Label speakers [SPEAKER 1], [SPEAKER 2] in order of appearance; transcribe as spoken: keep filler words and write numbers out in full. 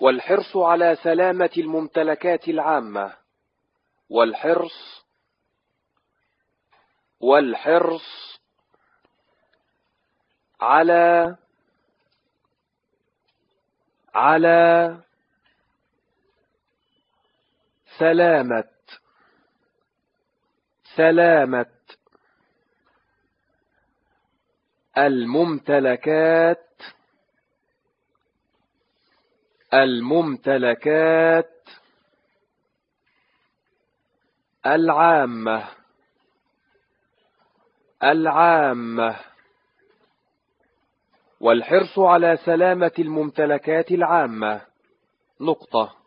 [SPEAKER 1] والحرص على سلامة الممتلكات العامة. والحرص والحرص على على سلامة سلامة الممتلكات الممتلكات العامة العامة. والحرص على سلامة الممتلكات العامة. نقطة.